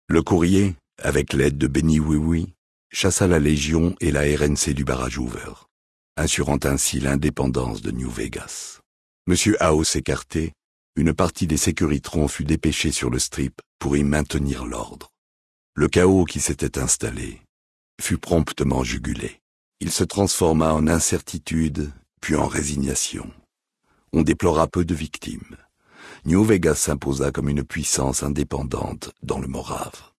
Le courrier, avec l'aide de Benny Oui-Oui, chassa la Légion et la RNC du barrage Hoover, assurant ainsi l'indépendance de New Vegas. Monsieur House écarté, une partie des sécuritrons fut dépêchée sur le strip pour y maintenir l'ordre. Le chaos qui s'était installé fut promptement jugulé. Il se transforma en incertitude, puis en résignation. On déplora peu de victimes. New Vegas s'imposa comme une puissance indépendante dans le Morave.